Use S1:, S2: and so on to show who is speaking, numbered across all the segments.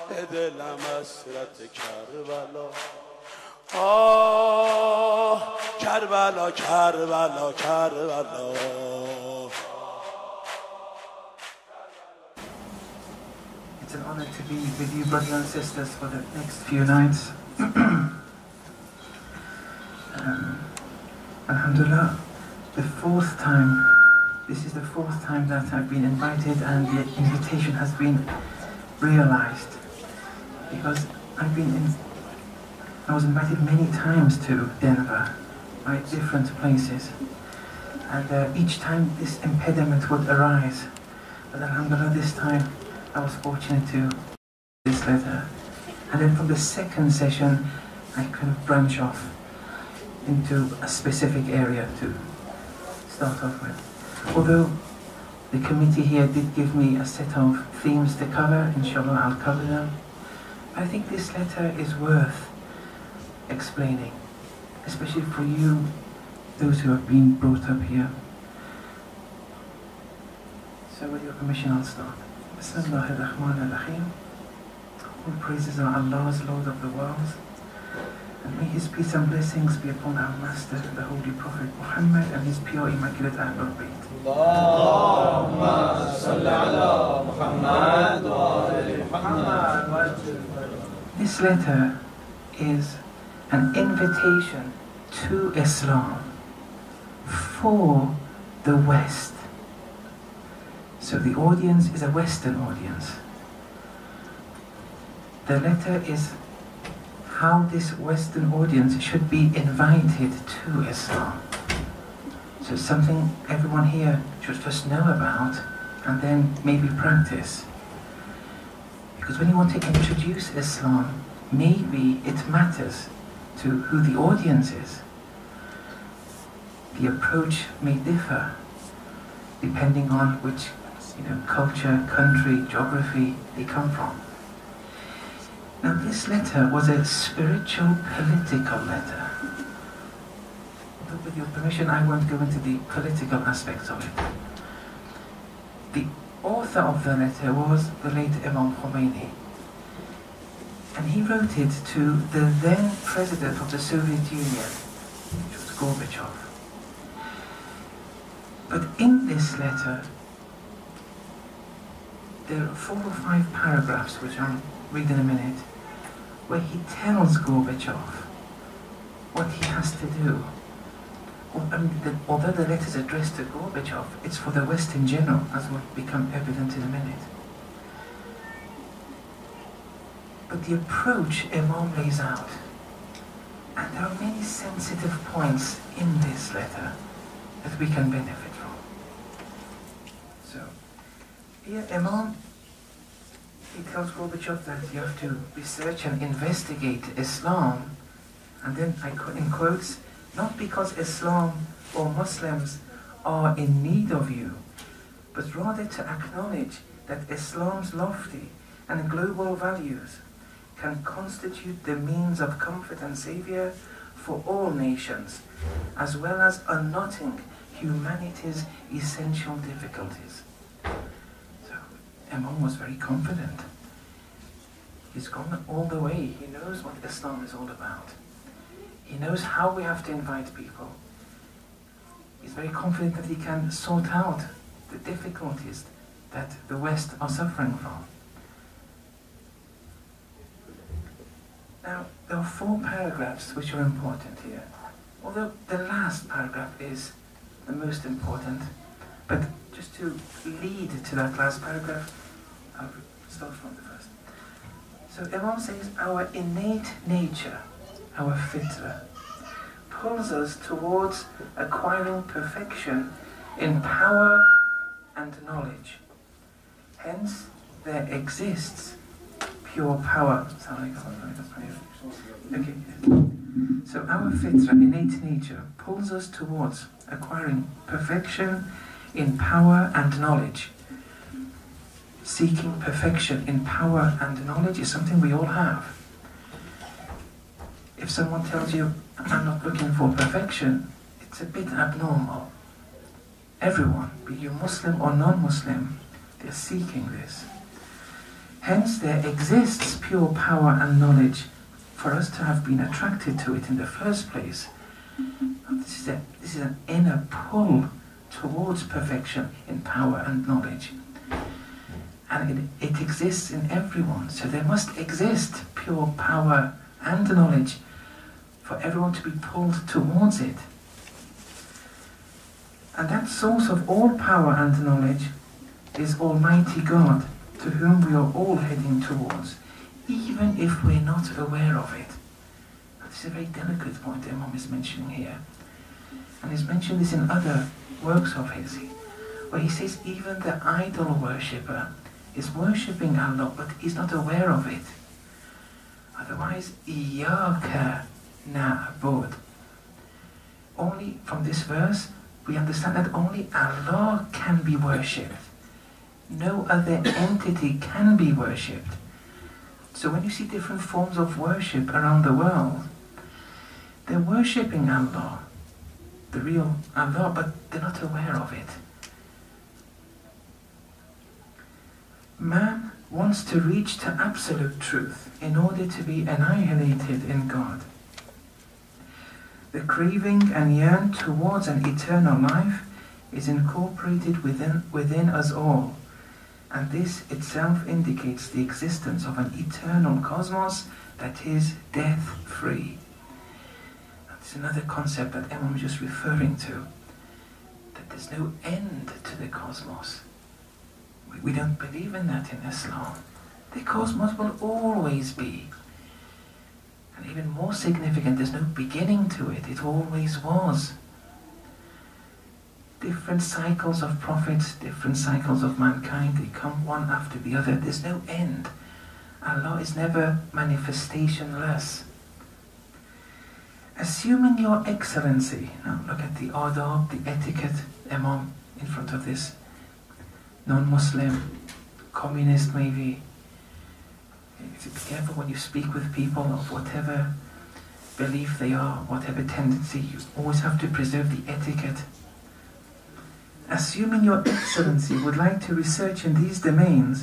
S1: دلم حسرت کربلا آه کربلا کربلا کربلا.
S2: It's an honor to be with you, brothers and sisters, for the next few nights. Alhamdulillah, this is the fourth time that I've been invited, and the invitation has been realized, because I was invited many times to Denver by different places, and each time this impediment would arise. But alhamdulillah, this time I was fortunate to this letter, and then from the second session I kind of branch off into a specific area to start off with. Although the committee here did give me a set of themes to cover, inshallah I'll cover them. I think this letter is worth explaining, especially for you, those who have been brought up here. So with your permission I'll start. Bismillahirrahmanirrahim. All praises are Allah's, Lord of the worlds, and may His peace and blessings be upon our Master, the Holy Prophet Muhammad, and His pure, immaculate Ahlul Bayt. Allahumma salli ala Muhammad wa ali Muhammad. This letter is an invitation to Islam for the West. So the audience is a Western audience. The letter is how this Western audience should be invited to Islam. So it's something everyone here should first know about and then maybe practice. Because when you want to introduce Islam, maybe it matters to who the audience is. The approach may differ depending on which culture, country, geography they come from. Now this letter was a spiritual, political letter. But with your permission, I won't go into the political aspects of it. The author of the letter was the late Imam Khomeini. And he wrote it to the then president of the Soviet Union, which was Gorbachev. But in this letter, there are 4 or 5 paragraphs, which I'll read in a minute, where he tells Gorbachev what he has to do. Although the letter is addressed to Gorbachev, it's for the West in general, as will become evident in a minute. But the approach Imam lays out, and there are many sensitive points in this letter that we can benefit from. So, here Imam, he tells Gorbachev that you have to research and investigate Islam, and then I put in quotes, not because Islam or Muslims are in need of you, but rather to acknowledge that Islam's lofty and global values can constitute the means of comfort and savior for all nations, as well as unknotting humanity's essential difficulties. So Imam was very confident. He's gone all the way. He knows what Islam is all about. He knows how we have to invite people. He's very confident that he can sort out the difficulties that the West are suffering from. Now, there are 4 paragraphs which are important here. Although the last paragraph is the most important, but just to lead to that last paragraph, I'll start from the first. So Imam says, our innate nature, our fitra, pulls us towards acquiring perfection in power and knowledge. Hence, there exists pure power. Okay. So our fitra, innate nature, pulls us towards acquiring perfection in power and knowledge. Seeking perfection in power and knowledge is something we all have. If someone tells you, I'm not looking for perfection, it's a bit abnormal. Everyone, be you Muslim or non-Muslim, they're seeking this. Hence there exists pure power and knowledge for us to have been attracted to it in the first place. This is an inner pull towards perfection in power and knowledge. And it exists in everyone, so there must exist pure power and knowledge for everyone to be pulled towards it. And that source of all power and knowledge is Almighty God, to whom we are all heading towards, even if we're not aware of it. This is a very delicate point Imam is mentioning here. And he's mentioned this in other works of his, where he says even the idol worshipper is worshipping Allah, but he's not aware of it. Otherwise, Iyaka na'bud. Only from this verse, we understand that only Allah can be worshipped. No other entity can be worshipped. So when you see different forms of worship around the world, they're worshipping Allah, the real Allah, but they're not aware of it. Man wants to reach to absolute truth in order to be annihilated in God. The craving and yearn towards an eternal life is incorporated within us all, and this itself indicates the existence of an eternal cosmos that is death-free. That's another concept that Imam was just referring to, that there's no end to the cosmos. We don't believe in that in Islam. The cosmos will always be. And even more significant, there's no beginning to it. It always was. Different cycles of prophets, different cycles of mankind, they come one after the other. There's no end. Allah is never manifestationless. Assuming your excellency, now look at the adab, the etiquette, Imam in front of this non-Muslim, communist maybe. Be careful when you speak with people of whatever belief they are, whatever tendency, you always have to preserve the etiquette. Assuming your excellency would like to research in these domains,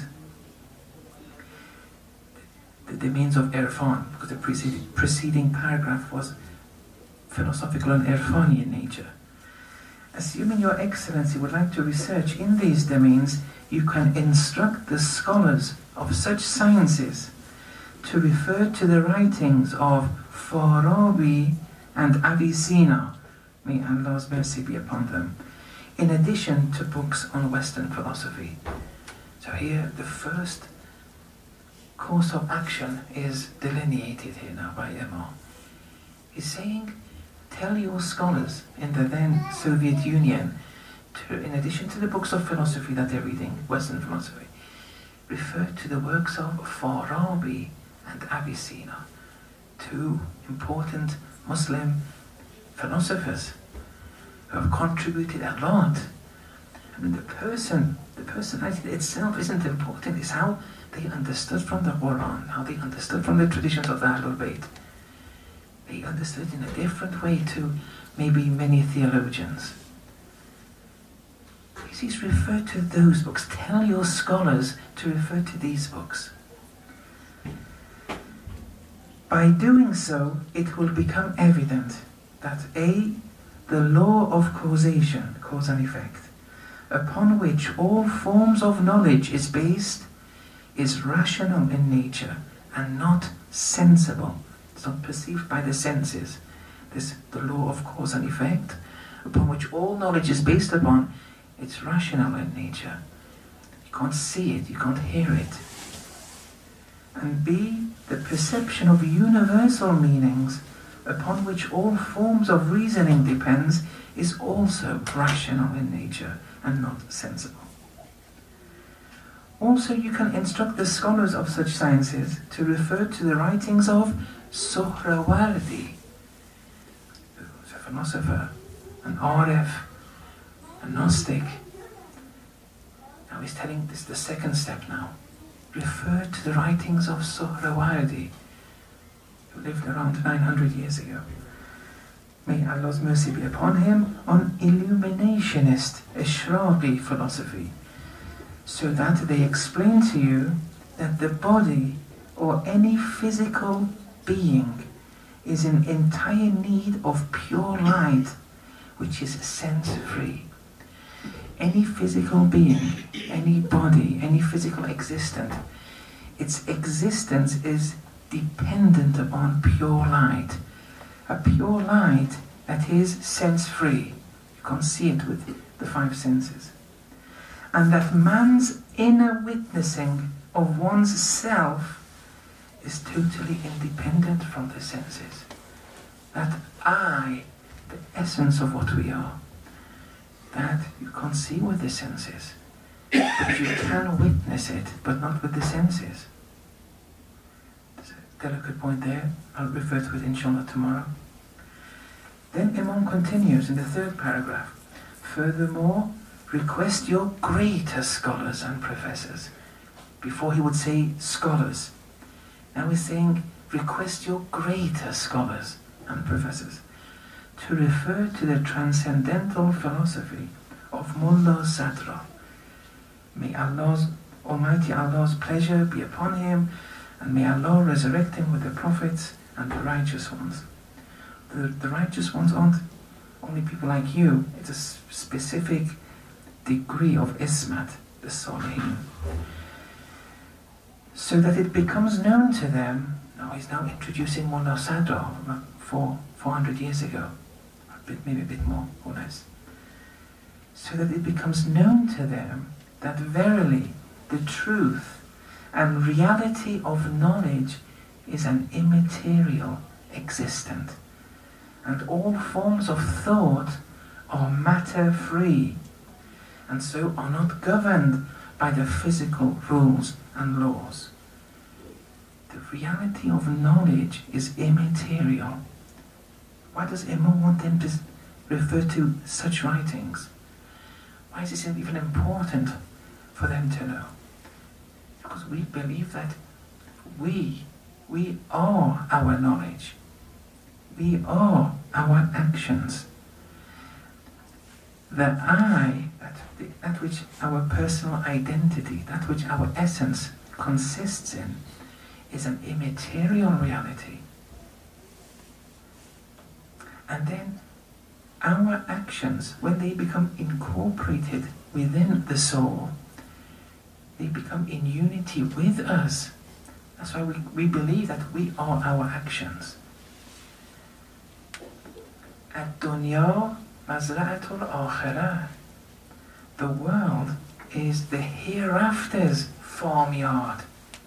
S2: the domains of Irfan, because the preceding paragraph was philosophical and Irfani in nature. Assuming your excellency would like to research in these domains, you can instruct the scholars of such sciences to refer to the writings of Farabi and Avicenna, may Allah's mercy be upon them, in addition to books on Western philosophy. So here the first course of action is delineated here now by Imam. He's saying, tell your scholars in the then Soviet Union, in addition to the books of philosophy that they're reading, Western philosophy, refer to the works of Farabi and Avicenna, two important Muslim philosophers who have contributed a lot. I mean, the personality itself isn't important, it's how they understood from the Quran, how they understood from the traditions of the Ahlul Bayt. They understood in a different way to maybe many theologians. He's referred to those books. Tell your scholars to refer to these books. By doing so, it will become evident that A, the law of causation, cause and effect, upon which all forms of knowledge is based, is rational in nature and not sensible. It's not perceived by the senses. The law of cause and effect, upon which all knowledge is based upon, it's rational in nature. You can't see it, you can't hear it. And B, the perception of universal meanings, upon which all forms of reasoning depends, is also rational in nature and not sensible. Also, you can instruct the scholars of such sciences to refer to the writings of Suhrawardi, who's a philosopher, an Arif, a Gnostic. Now he's telling this the second step now. Refer to the writings of Suhrawardi, who lived around 900 years ago. May Allah's mercy be upon him, on illuminationist, Ishraqi philosophy, so that they explain to you that the body or any physical being is in entire need of pure light, which is sense-free. Any physical being, any body, any physical existence, its existence is dependent upon pure light. A pure light that is sense-free. You can't see it with the five senses. And that man's inner witnessing of one's self is totally independent from the senses. That I, the essence of what we are, that you can't see with the senses, but you can witness it, but not with the senses. There's a delicate point there. I'll refer to it inshallah tomorrow. Then Imam continues in the third paragraph. Furthermore, request your greater scholars and professors. Before he would say scholars. Now he's saying, request your greater scholars and professors to refer to the transcendental philosophy of Mullah Sadra. May Almighty Allah's pleasure be upon him, and may Allah resurrect him with the prophets and the righteous ones. The righteous ones aren't only people like you, it's a specific degree of ismat, the Salihin. So that it becomes known to them. Now he's now introducing Mullah Sadra 400 years ago, maybe a bit more or less. So that it becomes known to them that verily the truth and reality of knowledge is an immaterial existent, and all forms of thought are matter-free, and so are not governed by the physical rules and laws. The reality of knowledge is immaterial. Why does Imam want them to refer to such writings? Why is this even important for them to know? Because we believe that we are our knowledge. We are our actions. The I, that which our personal identity, that which our essence consists in, is an immaterial reality. And then our actions, when they become incorporated within the soul, they become in unity with us. That's why we believe that we are our actions. Ad-dunya mazra'atul akhirah. The world is the hereafter's farmyard.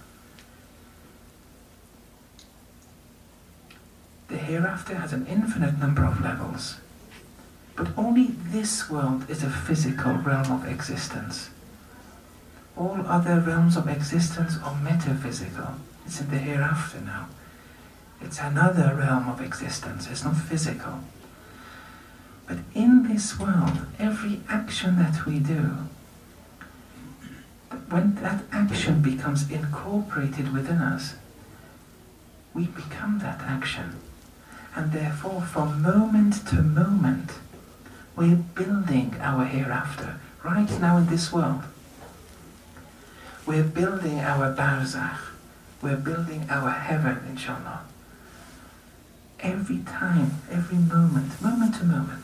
S2: The hereafter has an infinite number of levels, but only this world is a physical realm of existence. All other realms of existence are metaphysical. It's in the hereafter now. It's another realm of existence. It's not physical. But in this world, every action that we do, when that action becomes incorporated within us, we become that action. And therefore, from moment to moment, we're building our hereafter, right now in this world. We're building our barzakh. We're building our heaven, inshallah. Every time, every moment, moment to moment.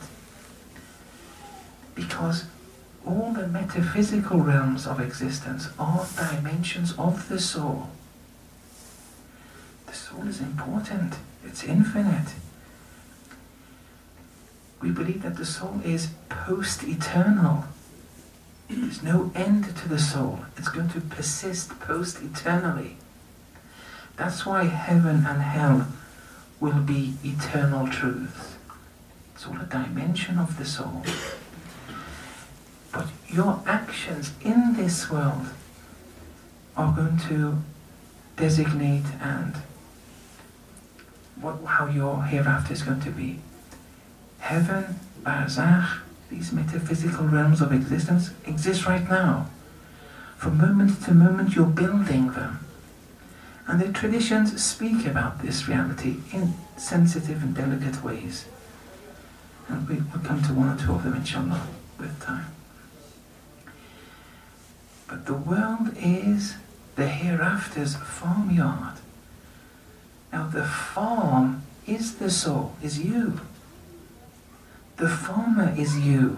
S2: Because all the metaphysical realms of existence are dimensions of the soul. The soul is important. It's infinite. We believe that the soul is post-eternal. There's no end to the soul. It's going to persist post-eternally. That's why heaven and hell will be eternal truths. It's all a dimension of the soul. But your actions in this world are going to designate and how your hereafter is going to be. Heaven, barzakh, these metaphysical realms of existence exist right now. From moment to moment you're building them. And the traditions speak about this reality in sensitive and delicate ways. And we'll come to one or two of them inshallah with time. But the world is the hereafter's farmyard. Now the farm is the soul, is you. The farmer is you.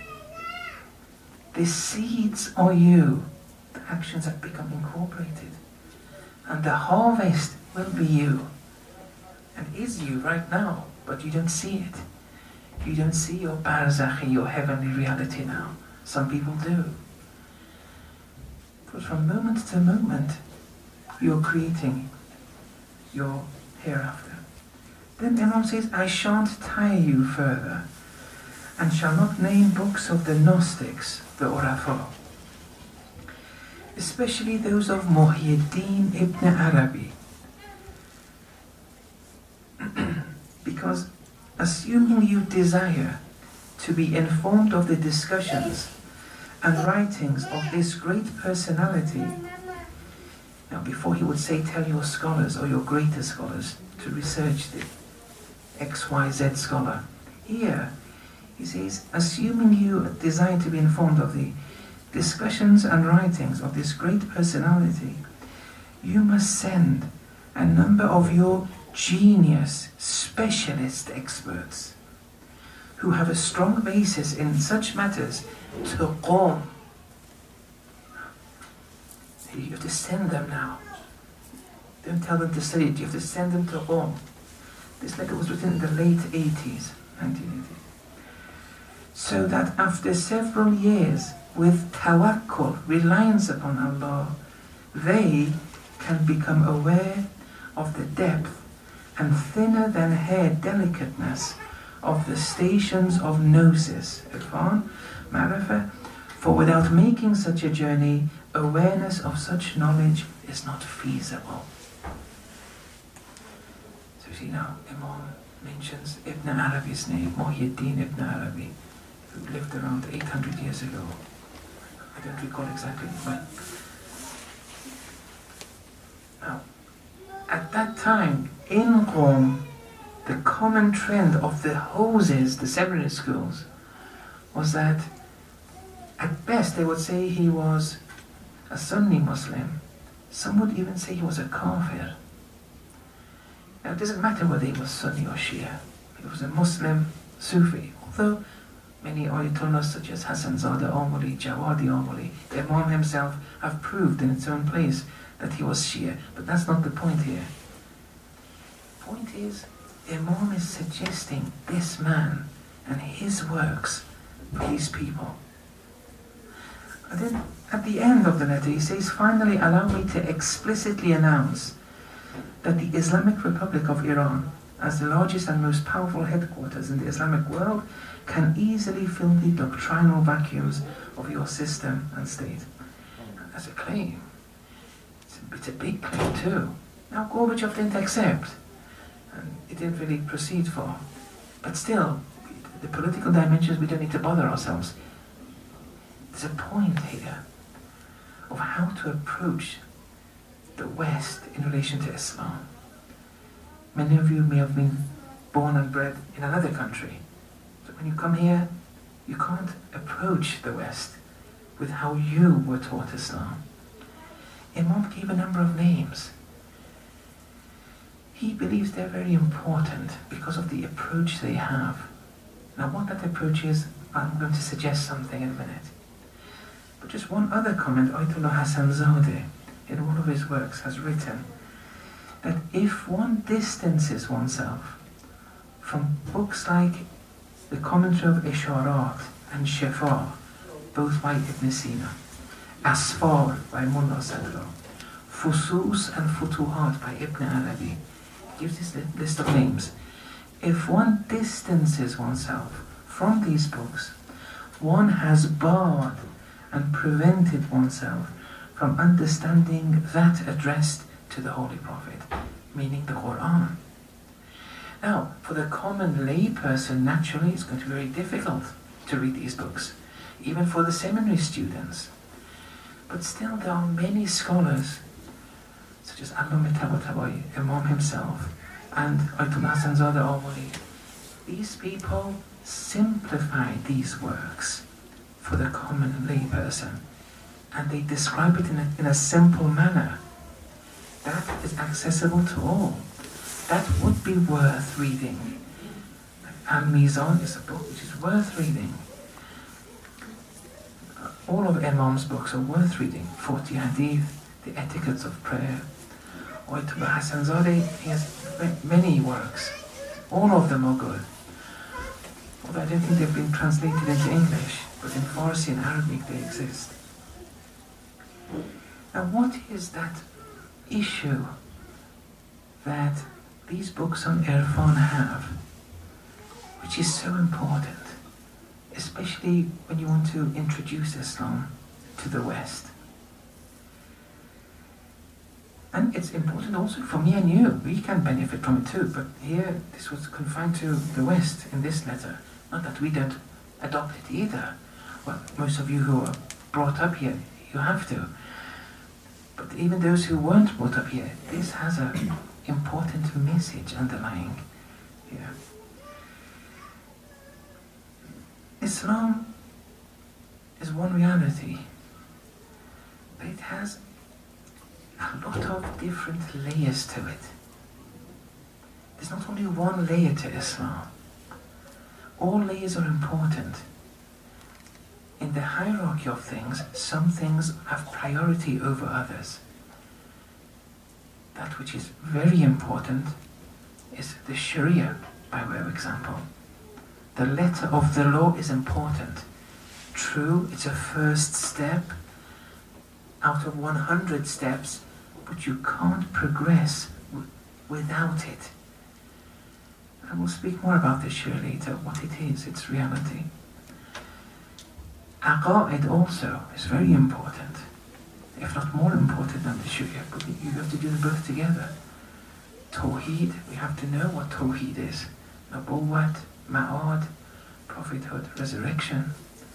S2: The seeds are you. The actions have become incorporated. And the harvest will be you. And is you right now, but you don't see it. You don't see your barzakhi, your heavenly reality now. Some people do. But from moment to moment, you're creating your hereafter. Then Imam says, I shan't tire you further, and shall not name books of the Gnostics, the Urafa, especially those of Muhyiddin ibn Arabi, because assuming you desire to be informed of the discussions and writings of this great personality, now before he would say tell your scholars or your greater scholars to research the XYZ scholar, here he says, assuming you desire to be informed of the discussions and writings of this great personality, you must send a number of your genius specialist experts who have a strong basis in such matters to Qom. You have to send them now. Don't tell them to study it, you have to send them to Qom. This letter was written in the late 80s, 1980. So that after several years, with tawakkul, reliance upon Allah, they can become aware of the depth and thinner than hair delicateness of the stations of gnosis, irfan, ma'rifah, for without making such a journey, awareness of such knowledge is not feasible. So you see now, Imam mentions Ibn Arabi's name, Muhyiddin ibn Arabi, who lived around 800 years ago. I don't recall exactly when. Now, at that time, in Qom, the common trend of the houses, the seminary schools, was that at best they would say he was a Sunni Muslim. Some would even say he was a kafir. Now it doesn't matter whether he was Sunni or Shia. He was a Muslim Sufi. Although many Ayatollahs such as Hassan Zada Amuli, Jawadi Amuli, the Imam himself have proved in its own place that he was Shia. But that's not the point here. The point is, the Imam is suggesting this man and his works for these people. And then at the end of the letter he says, finally allow me to explicitly announce that the Islamic Republic of Iran, as the largest and most powerful headquarters in the Islamic world, can easily fill the doctrinal vacuums of your system and state. And that's a claim. It's a big claim too. Now Gorbachev didn't accept, and it didn't really proceed far. But still, the political dimensions, we don't need to bother ourselves. There's a point here of how to approach the West in relation to Islam. Many of you may have been born and bred in another country. So when you come here, you can't approach the West with how you were taught Islam. Imam gave a number of names. He believes they're very important because of the approach they have. Now what that approach is, I'm going to suggest something in a minute. But just one other comment, Ayatollah Hassan Zadeh, in all of his works, has written that if one distances oneself from books like the commentary of Isharat and Shifa, both by Ibn Sina, Asfar by Mullah Sadr, Fusus and Futuhat by Ibn Arabi, he gives this list of names. If one distances oneself from these books, one has barred and prevented oneself from understanding that addressed to the Holy Prophet, meaning the Quran. Now, for the common lay person, naturally, it's going to be very difficult to read these books, even for the seminary students. But still, there are many scholars, such as Allama Tabatabai, Imam himself, and Ayatollah Hassan Zada Amuli. These people simplify these works for the common lay person and they describe it in a simple manner, that is accessible to all. That would be worth reading. Al-Mizan is a book which is worth reading. All of Imam's books are worth reading. 40 Hadith, The Etiquettes of Prayer. Oytubah Hasanzadeh, he has many works. All of them are good. Although I don't think they've been translated into English, but in Farsi and Arabic they exist. Now what is that issue that these books on Irfan have, which is so important, especially when you want to introduce Islam to the West? And it's important also for me and you. We can benefit from it too, but here this was confined to the West in this letter. Not that we don't adopt it either. Well, most of you who are brought up here, you have to. But even those who weren't brought up here, this has an important message underlying here. Islam is one reality, but it has a lot of different layers to it. There's not only one layer to Islam. All layers are important. In the hierarchy of things, some things have priority over others. That which is very important is the Sharia, by way of example. The letter of the law is important. True, it's a first step out of 100 steps, but you can't progress without it. And we'll speak more about this Sharia later, what it is, its reality. Aqa'id also is very important, if not more important than the Sharia, but you have to do them both together. Tawheed, we have to know what Tawheed is. Nabuwwat, Ma'ad, prophethood, resurrection.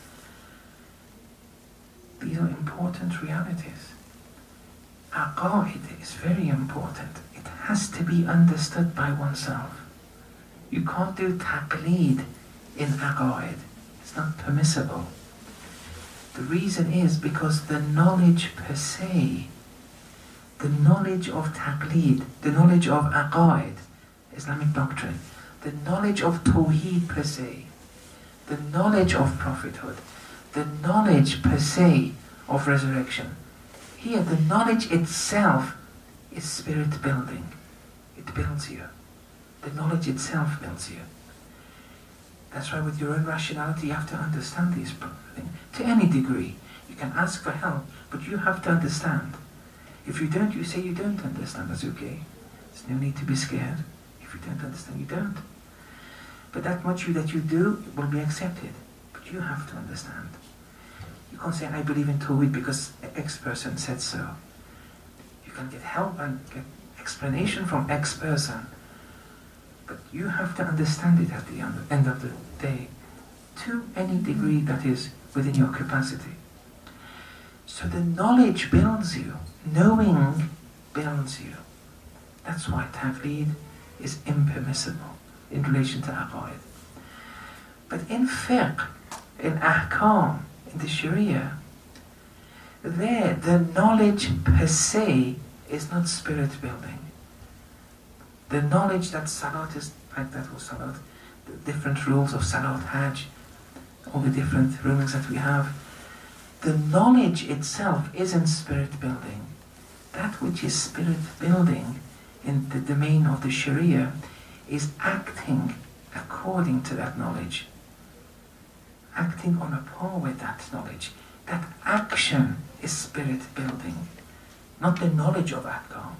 S2: These are important realities. Aqa'id is very important. It has to be understood by oneself. You can't do taqleed in Aqa'id. It's not permissible. The reason is because the knowledge per se, the knowledge of taqleed, the knowledge of Aqa'id, Islamic doctrine, the knowledge of Tawheed per se, the knowledge of prophethood, the knowledge per se of resurrection. Here, the knowledge itself is spirit building. It builds you. The knowledge itself builds you. That's why with your own rationality you have to understand these things. To any degree. You can ask for help, but you have to understand. If you don't, you say you don't understand. That's okay. There's no need to be scared. If you don't understand, you don't. But that much that you do will be accepted. But you have to understand. You can't say, I believe in Tawheed because X person said so. You can get help and get explanation from X person. But you have to understand it at the end of the day, to any degree that is within your capacity. So the knowledge builds you, knowing builds you. That's why taqleed is impermissible in relation to aqa'id. But in fiqh, in ahkam, in the sharia, there the knowledge per se is not spirit building. The knowledge that salat is like that, or salat, the different rules of salat, hajj, all the different rulings that we have, the knowledge itself isn't spirit building. That which is spirit building in the domain of the Sharia is acting according to that knowledge. Acting on a par with that knowledge. That action is spirit building, not the knowledge of ahkam.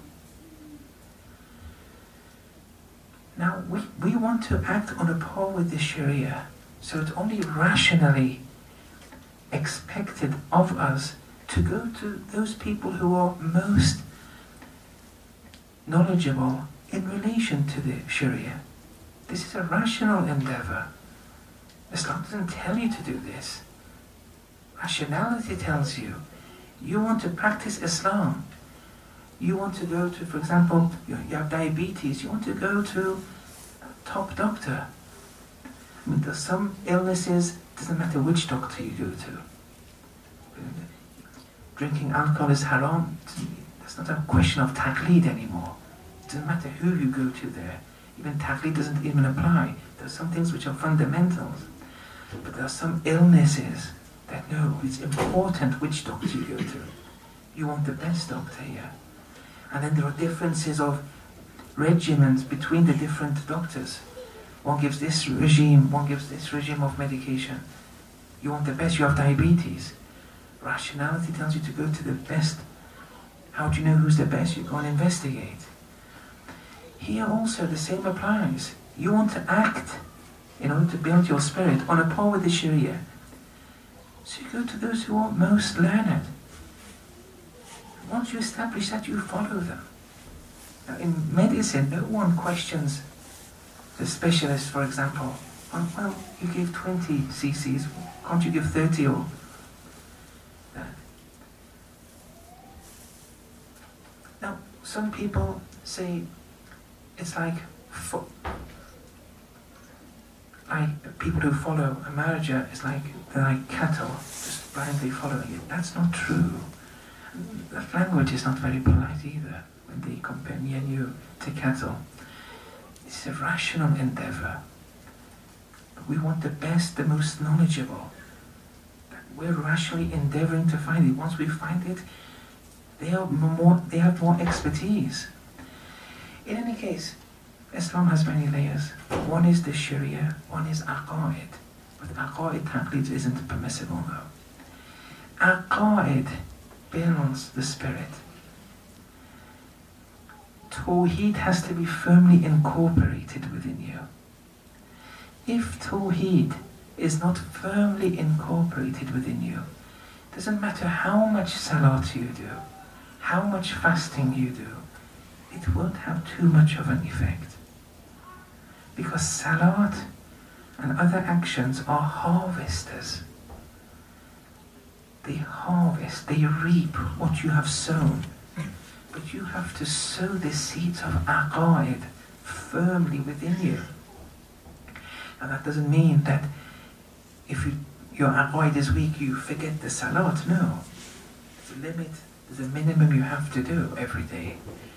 S2: Now, we want to act on a par with the Sharia, so it's only rationally expected of us to go to those people who are most knowledgeable in relation to the Sharia. This is a rational endeavor. Islam doesn't tell you to do this. Rationality tells you, you want to practice Islam. You want to go to, for example, you have diabetes, you want to go to a top doctor. I mean, there's some illnesses, it doesn't matter which doctor you go to. drinking alcohol is haram, that's not a question of taqleed anymore. It doesn't matter who you go to there. Even taqleed doesn't even apply. There are some things which are fundamentals. But there are some illnesses that no, it's important which doctor you go to. You want the best doctor here. And then there are differences of regimens between the different doctors. One gives this regime, one gives this regime of medication. You want the best, you have diabetes. Rationality tells you to go to the best. How do you know who's the best? You go and investigate. Here also the same applies. You want to act in order to build your spirit on a par with the Sharia. So you go to those who are most learned. Once you establish that, you follow them. Now in medicine, no one questions the specialist, for example. Well, you gave 20 cc's, can't you give 30 or that? Now, some people say it's like people who follow a manager is like they're like cattle, just blindly following it. That's not true. That language is not very polite either when they compare me and you to cattle. It's a rational endeavor. We want the best, the most knowledgeable. We're rationally endeavoring to find it. Once we find it, they have more expertise. In any case, Islam has many layers. One is the Sharia, one is Aqa'id. But Aqa'id taqleed isn't permissible though. Aqa'id builds the spirit. Tawheed has to be firmly incorporated within you. If Tawheed is not firmly incorporated within you, doesn't matter how much salat you do, how much fasting you do, it won't have too much of an effect. Because salat and other actions are harvesters. They harvest, they reap what you have sown. But you have to sow the seeds of aqa'id firmly within you. And that doesn't mean that if your aqa'id is weak, you forget the salat. No. There's a limit, there's a minimum you have to do every day.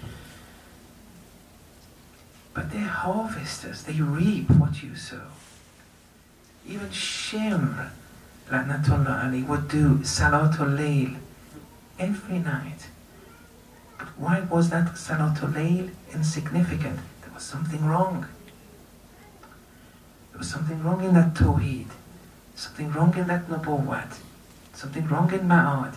S2: But they're harvesters, they reap what you sow. Even Shimr, La'natullah Ali, would do Salatul Layl every night. But why was that Salatul Layl insignificant? There was something wrong. There was something wrong in that Tawheed, something wrong in that Nubuwwat, something wrong in Ma'ad.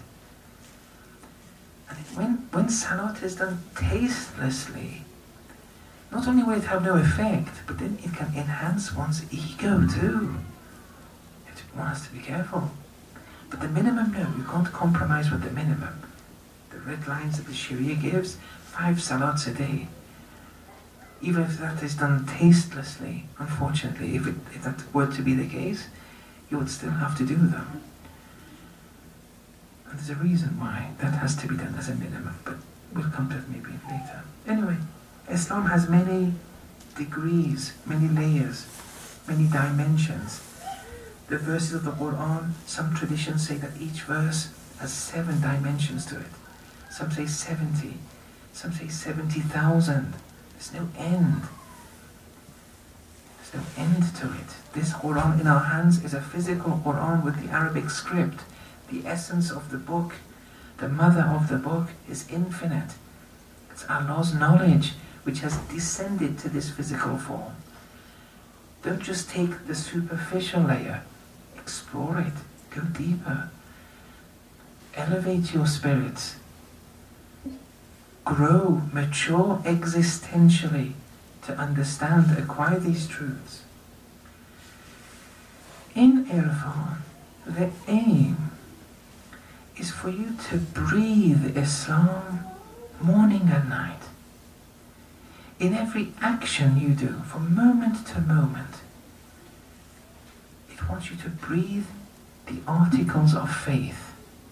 S2: And when Salat is done tastelessly, not only will it have no effect, but then it can enhance one's ego too. One has to be careful. But the minimum, no, you can't compromise with the minimum. The red lines that the Sharia gives, 5 salats a day. Even if that is done tastelessly, unfortunately, if that were to be the case, you would still have to do them. And there's a reason why that has to be done as a minimum, but we'll come to it maybe later. Anyway, Islam has many degrees, many layers, many dimensions. The verses of the Quran, some traditions say that each verse has 7 dimensions to it. Some say 70, some say 70,000. There's no end. There's no end to it. This Quran in our hands is a physical Quran with the Arabic script. The essence of the book, the mother of the book, is infinite. It's Allah's knowledge which has descended to this physical form. Don't just take the superficial layer. Explore it. Go deeper. Elevate your spirits. Grow, mature existentially to understand, acquire these truths. In Irfan, the aim is for you to breathe Islam morning and night. In every action you do, from moment to moment, it wants you to breathe the articles of faith.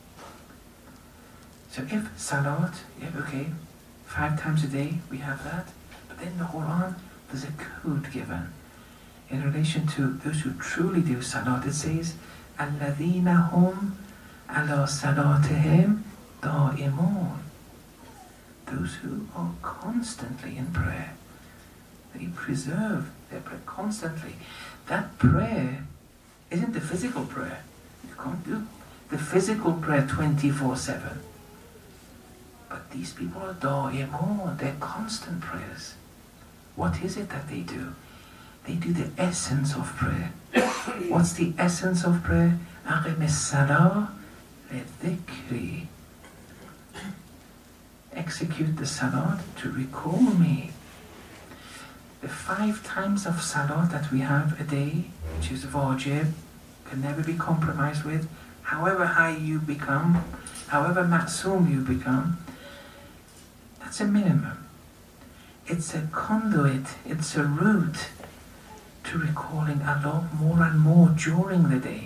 S2: So if salat, yeah, okay, 5 times a day we have that, but then the Quran, there's a code given in relation to those who truly do salat. It says, الَّذِينَ هُمْ عَلَى صَلَاتِهِمْ da'imun, those who are constantly in prayer. They preserve their prayer constantly. That prayer isn't the physical prayer. You can't do the physical prayer 24/7. But these people are da'imun, they're constant prayers. What is it that they do? They do the essence of prayer. What's the essence of prayer? Aqim as-salah li-dhikri. Execute the salat to recall me. The 5 times of salat that we have a day, which is wajib, can never be compromised with, however high you become, however ma'soom you become, that's a minimum. It's a conduit, it's a route to recalling Allah more and more during the day.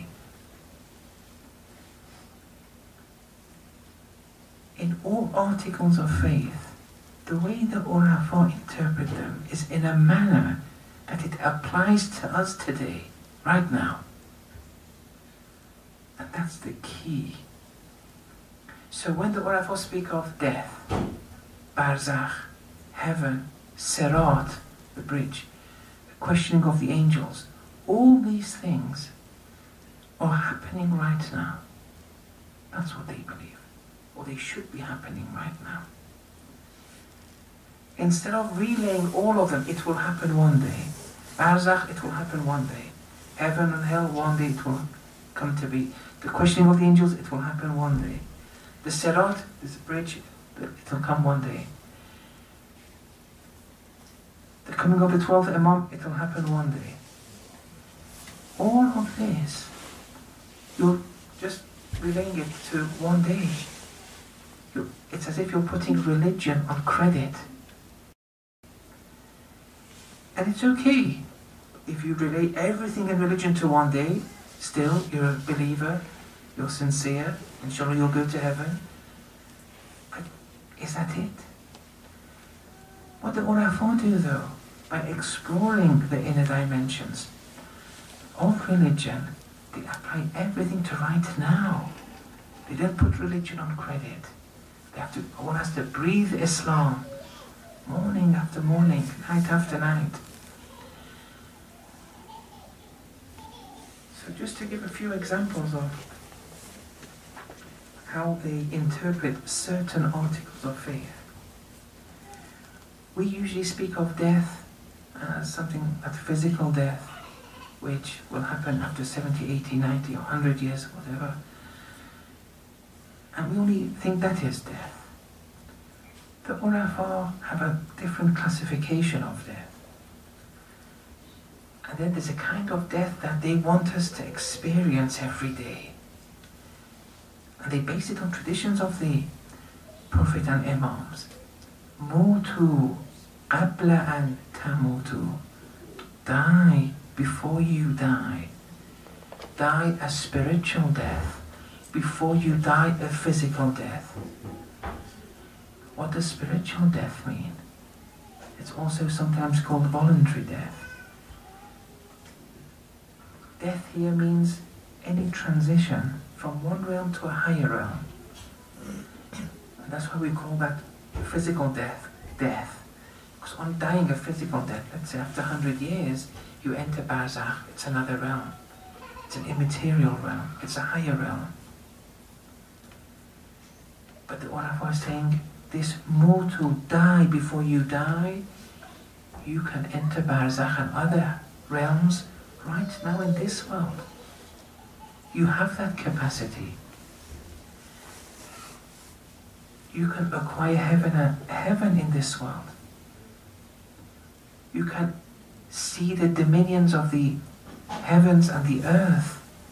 S2: In all articles of faith, the way the Ulafa interpret them is in a manner that it applies to us today, right now. And that's the key. So when the Ulafa speak of death, barzakh, heaven, sirat, the bridge, the questioning of the angels, all these things are happening right now. That's what they believe, or they should be happening right now. Instead of relaying all of them, it will happen one day. Barzakh, it will happen one day. Heaven and hell, one day it will come to be. The questioning of the angels, it will happen one day. The sirat, this bridge, it will come one day. The coming of the 12th Imam, it will happen one day. All of this, you're just relaying it to one day. It's as if you're putting religion on credit. And it's okay if you relate everything in religion to one day. Still, you're a believer, you're sincere, inshallah you'll go to heaven. But is that it? What the Ulafa do though, by exploring the inner dimensions of religion, they apply everything to right now. They don't put religion on credit. One has to breathe Islam, morning after morning, night after night. So just to give a few examples of how they interpret certain articles of faith. We usually speak of death as something, that physical death, which will happen after 70, 80, 90 or 100 years, whatever. And we only think that is death. The Ulafa have a different classification of death. And then there's a kind of death that they want us to experience every day. And they base it on traditions of the Prophet and Imams. Mutu qabla an tamutu. Die before you die. Die a spiritual death before you die a physical death. What does spiritual death mean? It's also sometimes called voluntary death. Death here means any transition from one realm to a higher realm. And that's why we call that physical death, death. Because on dying a physical death, let's say after 100 years, you enter barzakh, it's another realm. It's an immaterial realm, it's a higher realm. But the Ulafa is saying, this mortal, die before you die, you can enter barzakh and other realms right now in this world. You have that capacity. You can acquire heaven in this world. You can see the dominions of the heavens and the earth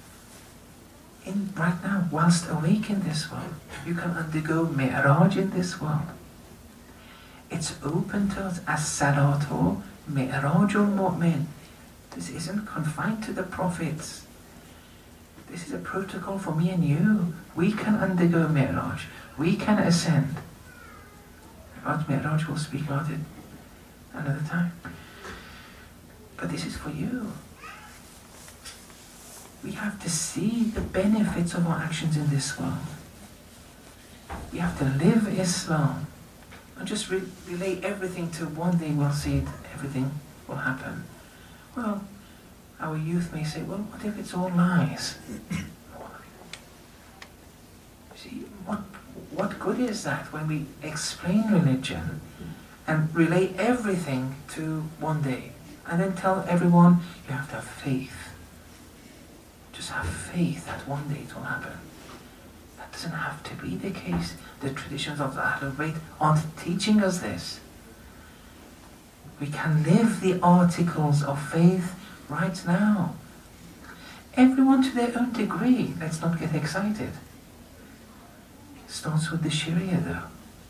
S2: right now, whilst awake in this world. You can undergo mi'raj in this world. It's open to us as salatu mi'rajul mu'min. This isn't confined to the prophets. This is a protocol for me and you. We can undergo mi'raj. We can ascend. About mi'raj, we'll speak about it another time. But this is for you. We have to see the benefits of our actions in this world. We have to live Islam. Not just relay everything to one day we'll see it, everything will happen. Well, our youth may say, well, what if it's all lies? See, what good is that when we explain religion and relay everything to one day and then tell everyone you have to have faith. Just have faith that one day it will happen. That doesn't have to be the case. The traditions of the Ahlul Bayt aren't teaching us this. We can live the articles of faith right now. Everyone to their own degree. Let's not get excited. It starts with the Sharia though.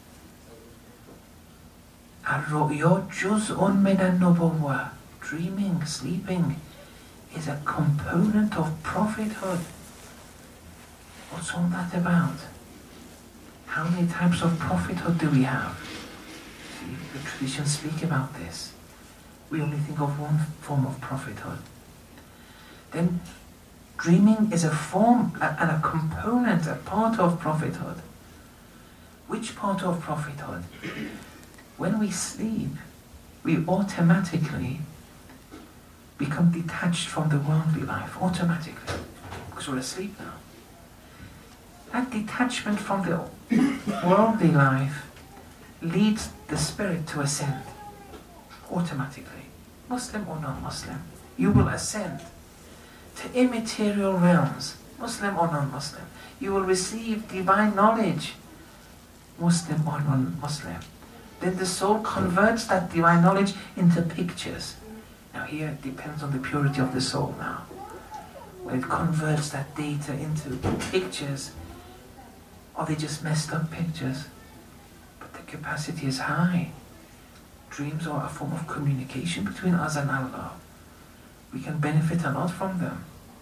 S2: Ar-ru'ya juz'un min an-nubuwwah. Dreaming, sleeping is a component of prophethood. What's all that about? How many types of prophethood do we have? See, the traditions speak about this. We only think of one form of prophethood. Then dreaming is a form and a component, a part of prophethood. Which part of prophethood? When we sleep, we automatically become detached from the worldly life, automatically, because we're asleep now. That detachment from the worldly life leads the spirit to ascend, automatically. Muslim or non-Muslim, you will ascend to immaterial realms, Muslim or non-Muslim. You will receive divine knowledge, Muslim or non-Muslim. Then the soul converts that divine knowledge into pictures. Now here it depends on the purity of the soul now. When it converts that data into pictures, are they just messed up pictures? But the capacity is high. Dreams are a form of communication between us and Allah. We can benefit a lot from them.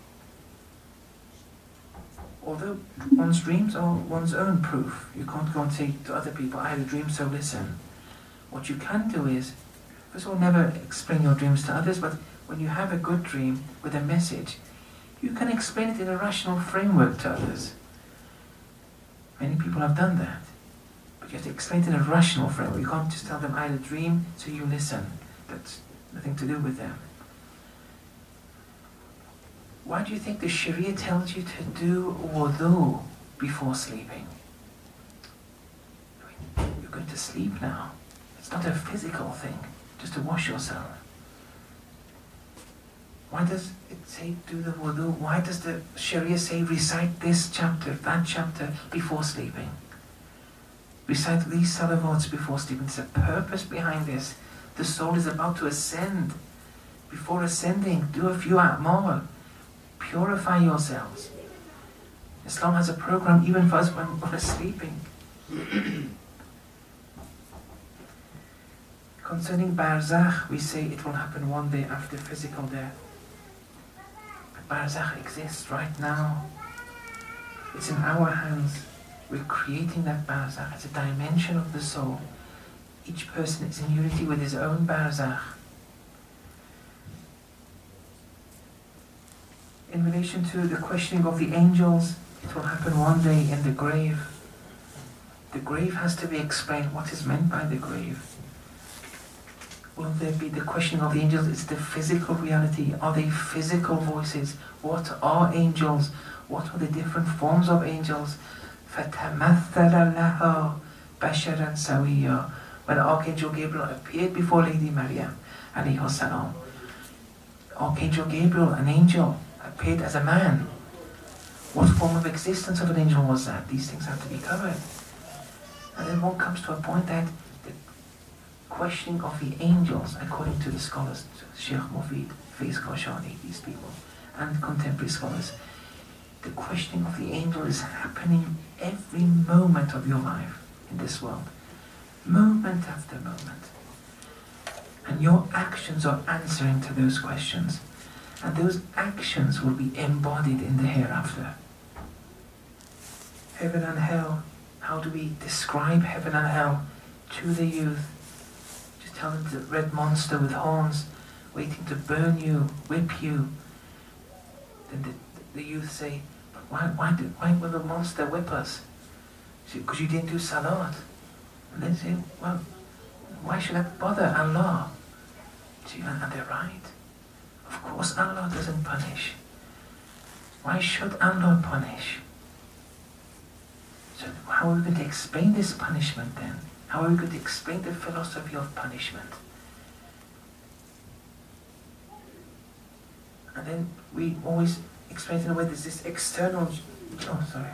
S2: Although one's dreams are one's own proof. You can't go and say to other people, I had a dream, so listen. What you can do is, first of all, never explain your dreams to others, but when you have a good dream with a message, you can explain it in a rational framework to others. Many people have done that. But you have to explain it in a rational framework. You can't just tell them, I had a dream, so you listen. That's nothing to do with them. Why do you think the Sharia tells you to do wudu before sleeping? I mean, you're going to sleep now. It's not a physical thing, just to wash yourself. Why does it say do the wudu? Why does the Sharia say recite this chapter, that chapter before sleeping? Recite these salawats before sleeping. There's a purpose behind this. The soul is about to ascend. Before ascending, do a few a'mal. Purify yourselves. Islam has a program even for us when we're sleeping. Concerning Barzakh, we say it will happen one day after physical death. But Barzakh exists right now. It's in our hands. We're creating that Barzakh. It's a dimension of the soul. Each person is in unity with his own Barzakh. In relation to the questioning of the angels, it will happen one day in the grave. The grave has to be explained. What is meant by the grave? Will there be the questioning of the angels? It's the physical reality. Are they physical voices? What are angels? What are the different forms of angels? فَتَمَثَّلَ لَهَا بَشَرًا سَوِيًّا. When Archangel Gabriel appeared before Lady Maryam, alayhi salam, Archangel Gabriel, an angel, appeared as a man. What form of existence of an angel was that? These things have to be covered. And then one comes to a point that the questioning of the angels, according to the scholars, Sheikh Mufid, Faiz Kashani, these people, and contemporary scholars, the questioning of the angel is happening every moment of your life in this world. Moment after moment. And your actions are answering to those questions. And those actions will be embodied in the hereafter. Heaven and hell. How do we describe heaven and hell to the youth? Just tell them the red monster with horns waiting to burn you, whip you. Then the youth say, but why will the monster whip us? Because you didn't do salat. And they say, well, why should I bother Allah? See, and they're right. Of course Allah doesn't punish. Why should Allah punish? So how are we going to explain this punishment then? How are we going to explain the philosophy of punishment? And then we always explain it in a way there's this external... Oh, sorry.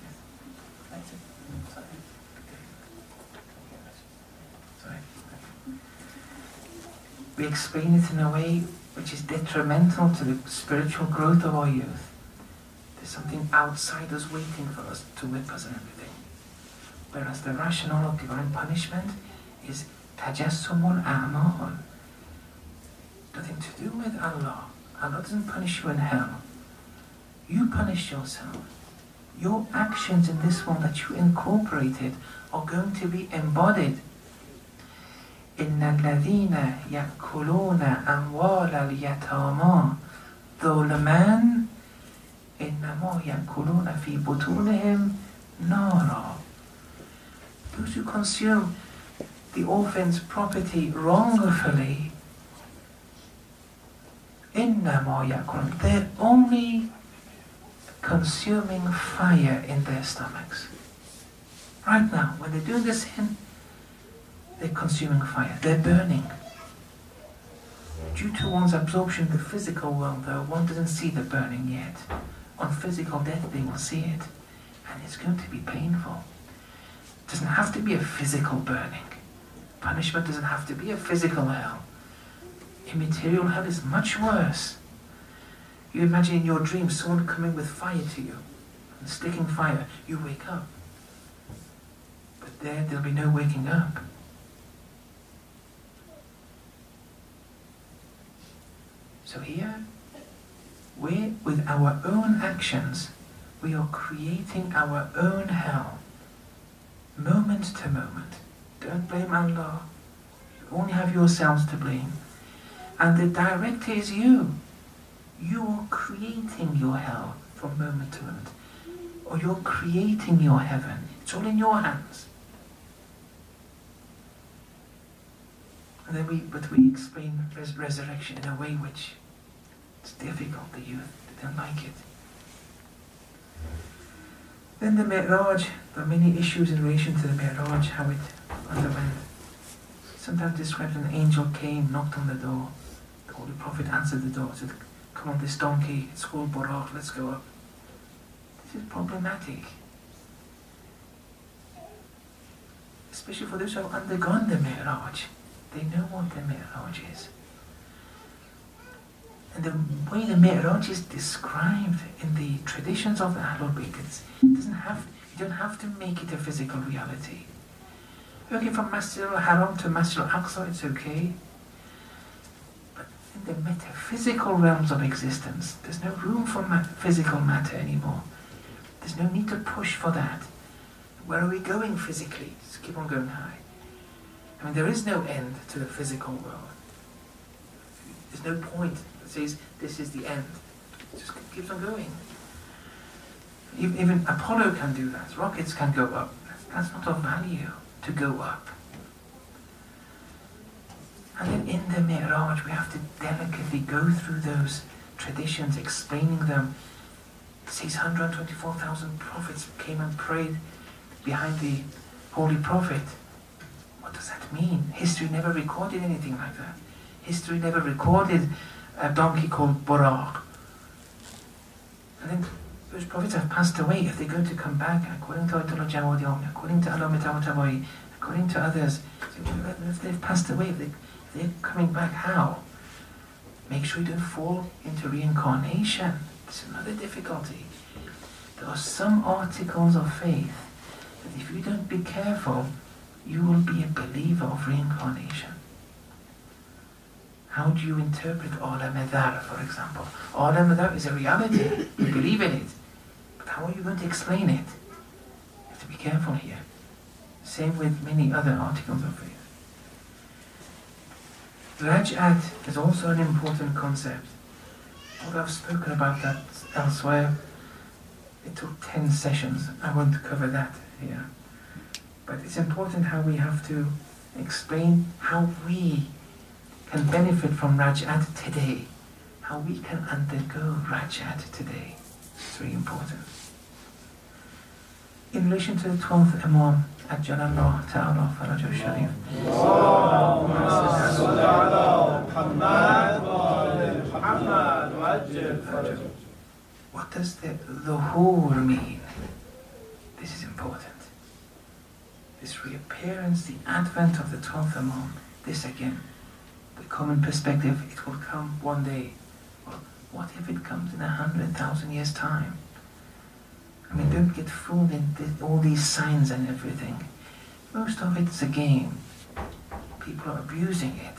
S2: We explain it in a way which is detrimental to the spiritual growth of our youth. There's something outside us waiting for us to whip us and everything. Whereas the rationale of divine punishment is tajassumul a'mal. Nothing to do with Allah. Allah doesn't punish you in hell. You punish yourself. Your actions in this world that you incorporated are going to be embodied. إِنَّ الَّذِينَ يَأْكُلُونَ أَمْوَالَ الْيَتَامَى ظُلْمًا إِنَّمَا يَأْكُلُونَ فِي بُطُونِهِمْ نَارًا. Those who consume the orphan's property wrongfully, إِنَّمَا يَأْكُلُونَ, they're only consuming fire in their stomachs. Right now, when they're doing this sin, they're consuming fire, they're burning. Due to one's absorption in the physical world, though, one doesn't see the burning yet. On physical death, they will see it, and it's going to be painful. It doesn't have to be a physical burning. Punishment doesn't have to be a physical hell. Immaterial hell is much worse. You imagine in your dreams someone coming with fire to you, and sticking fire, you wake up. But there'll be no waking up. So here, with our own actions, we are creating our own hell, moment to moment. Don't blame Allah. You only have yourselves to blame. And the director is you. You are creating your hell from moment to moment. Or you're creating your heaven. It's all in your hands. And then we explain resurrection in a way which is difficult. The youth, they don't like it. Then the Mi'raj, there are many issues in relation to the Mi'raj, how it underwent. Sometimes described an angel came, knocked on the door. The Holy Prophet answered the door, said, come on this donkey, it's called Buraq, let's go up. This is problematic. Especially for those who have undergone the Mi'raj. They know what the Mi'raj is. And the way the Mi'raj is described in the traditions of the Ahlul Bayt, you don't have to make it a physical reality. Okay, from Masjid al-Haram to Masjid al-Aqsa, it's okay. But in the metaphysical realms of existence, there's no room for physical matter anymore. There's no need to push for that. Where are we going physically? Just keep on going high. I mean, there is no end to the physical world. There's no point that says, this is the end. It just keeps on going. Even Apollo can do that. Rockets can go up. That's not of value, to go up. And then in the Mi'raj, we have to delicately go through those traditions, explaining them. It says 124,000 prophets came and prayed behind the Holy Prophet. What does that mean? History never recorded anything like that. History never recorded a donkey called Buraq. And then those prophets have passed away. If they're going to come back, according to Ayatollah Jawad Yawmi, according to Allama Tabatabai, according to others, if they've passed away, if they're coming back, how? Make sure you don't fall into reincarnation. It's another difficulty. There are some articles of faith that if you don't be careful, you will be a believer of reincarnation. How do you interpret Alam Adar, for example? Alam Adar is a reality. You believe in it. But how are you going to explain it? You have to be careful here. Same with many other articles of faith. Raj'at is also an important concept. Although I've spoken about that elsewhere, it took 10 sessions. I won't cover that here. But it's important how we have to explain how we can benefit from Raj'at today, how we can undergo Raj'at today. It's very important. In relation to the 12th Imam, Ajjalallahu Ta'ala Farajah Sharif, what does the Dhuhur mean? This is important. This reappearance, the advent of the 12th Imam, this again, the common perspective, it will come one day. Well, what if it comes in 100,000 years' time? I mean, don't get fooled in all these signs and everything. Most of it's a game. People are abusing it.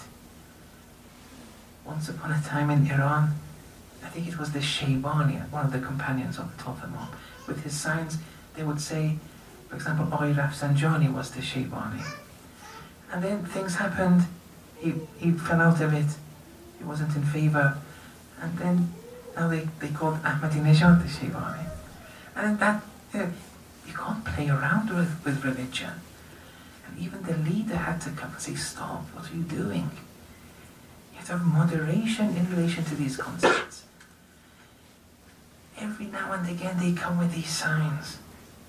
S2: Once upon a time in Iran, I think it was the Shaybani, one of the companions of the 12th Imam, with his signs, they would say, for example, Aghi Rafsanjani was the Shaybani. And then things happened, he fell out of it, he wasn't in favor, and then now they called Ahmadinejad the Shaybani. And that, you can't play around with religion. And even the leader had to come and say, stop, what are you doing? You have to have moderation in relation to these concepts. Every now and again they come with these signs.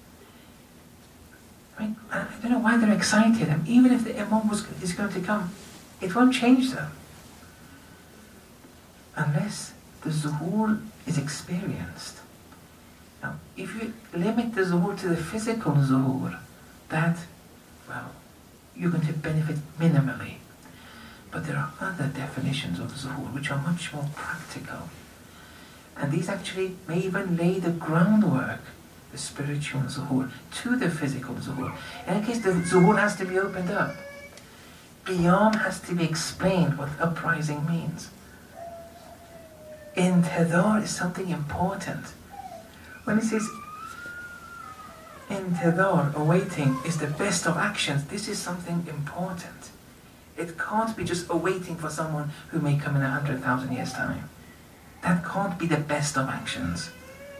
S2: I mean, I don't know why they're excited. And even if the Imam is going to come, it won't change them. Unless the Zuhur is experienced. Now, if you limit the Zuhur to the physical Zuhur, that, well, you're going to benefit minimally. But there are other definitions of Zuhur which are much more practical. And these actually may even lay the groundwork, the spiritual Zuhur, to the physical Zuhur. In any case, the Zuhur has to be opened up. Qiyam has to be explained what uprising means. Intidhar is something important. When it says intidhar, awaiting, is the best of actions, this is something important. It can't be just awaiting for someone who may come in 100,000 years' time. That can't be the best of actions.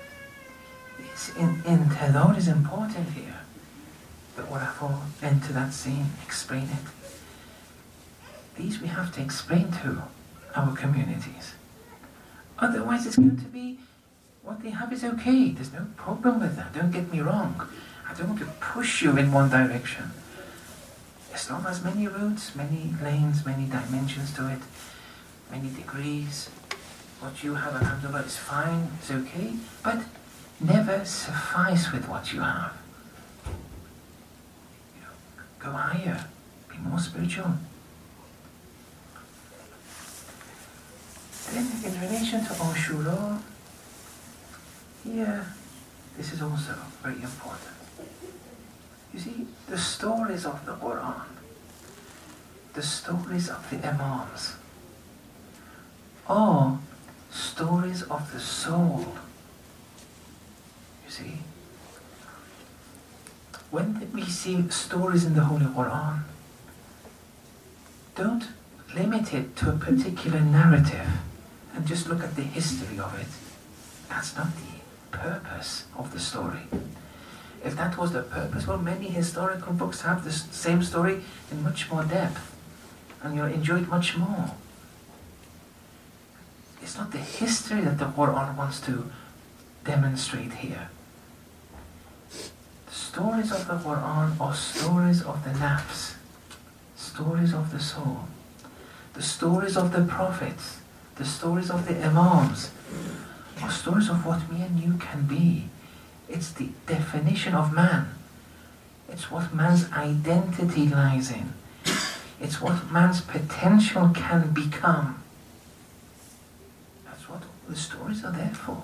S2: Intidhar is important here. But what I will enter that scene, explain it. These we have to explain to our communities. Otherwise it's going to be, what they have is okay. There's no problem with that. Don't get me wrong. I don't want to push you in one direction. Islam has many routes, many lanes, many dimensions to it, many degrees. What you have, alhamdulillah, is fine, it's okay, but never suffice with what you have. You know, go higher, be more spiritual. Then in relation to Ashura, here, this is also very important. You see, the stories of the Quran, the stories of the Imams, are stories of the soul. You see, when we see stories in the Holy Quran, don't limit it to a particular narrative and just look at the history of it. That's not the purpose of the story. If that was the purpose, well, many historical books have the same story in much more depth, and you'll enjoy it much more. It's not the history that the Quran wants to demonstrate here. The stories of the Quran are stories of the nafs, stories of the soul, the stories of the prophets, the stories of the Imams, are stories of what me and you can be. It's the definition of man. It's what man's identity lies in. It's what man's potential can become. That's what the stories are there for.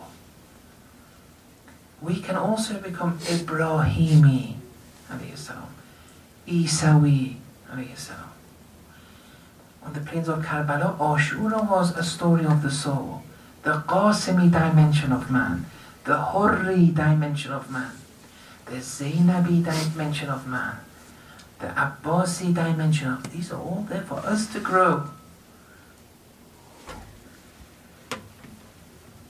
S2: We can also become Ibrahimi, alayhi salam, Isawi, alayhi salam. On the plains of Karbala, Ashura was a story of the soul, the Qasimi dimension of man, the Hurri dimension of man, the Zainabi dimension of man, the Abbasi dimension of, these are all there for us to grow.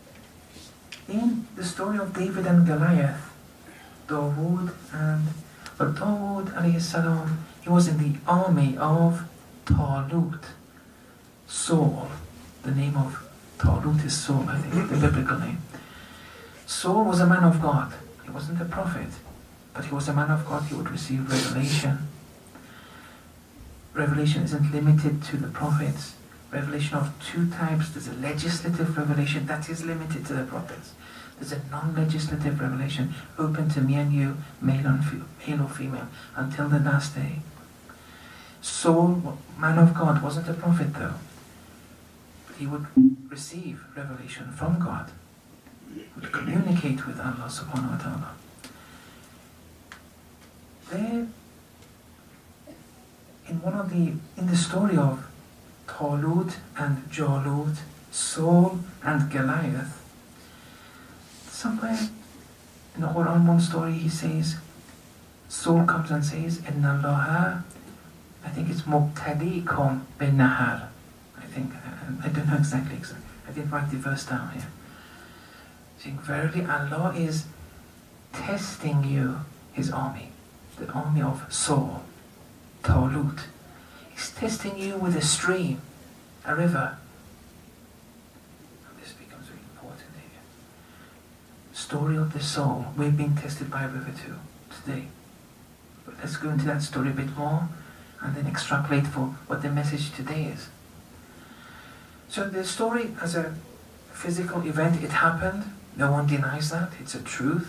S2: In the story of David and Goliath, Dawood and But Dawood alayhi salam, he was in the army of Talut. Saul, the name of Talut is Saul, I think, the biblical name. Saul was a man of God. He wasn't a prophet, but he was a man of God. He would receive revelation. Revelation isn't limited to the prophets. Revelation of two types. There's a legislative revelation that is limited to the prophets. There's a non-legislative revelation open to me and you, male or female, until the last day. Saul, man of God, wasn't a prophet though. But he would receive revelation from God. He would communicate with Allah subhanahu wa ta'ala. There, in the story of Talut and Jalut, Saul and Goliath, somewhere in the Quran, one story, he says, Saul comes and says, Inna Allaha, I think it's Mubtalikum bin Nahar. I don't know exactly. I didn't write the verse down here. Saying, verily Allah is testing you, his army, the army of Saul, Talut. He's testing you with a stream, a river. This becomes very important here. Story of the soul. We're being tested by a river too, today. But let's go into that story a bit more and then extrapolate for what the message today is. So the story as a physical event, it happened. No one denies that. It's a truth.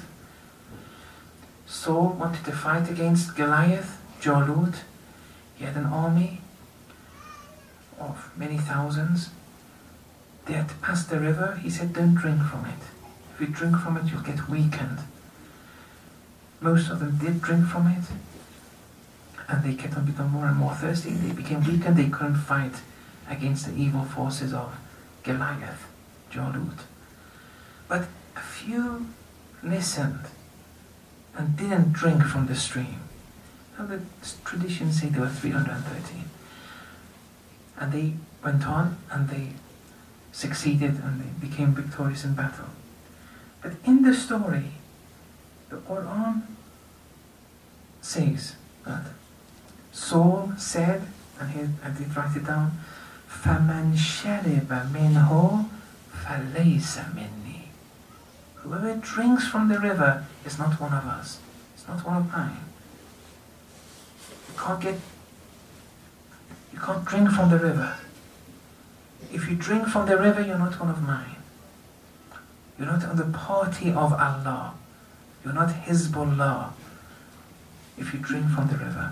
S2: Saul wanted to fight against Goliath, Jalut. He had an army of many thousands. They had to pass the river. He said, don't drink from it. If you drink from it, you'll get weakened. Most of them did drink from it. And they kept on becoming more and more thirsty. They became weakened. They couldn't fight against the evil forces of Goliath, Jalut. But a few listened and didn't drink from the stream. And the traditions say there were 313. And they went on and they succeeded and they became victorious in battle. But in the story, the Quran says that Saul said, and I did write it down, فَمَنْ شَرِبَ مِنْهُ فَلَيْسَ مِنِّي. Whoever drinks from the river is not one of us. It's not one of mine. You can't drink from the river. If you drink from the river, you're not one of mine. You're not on the party of Allah. You're not Hizbullah if you drink from the river.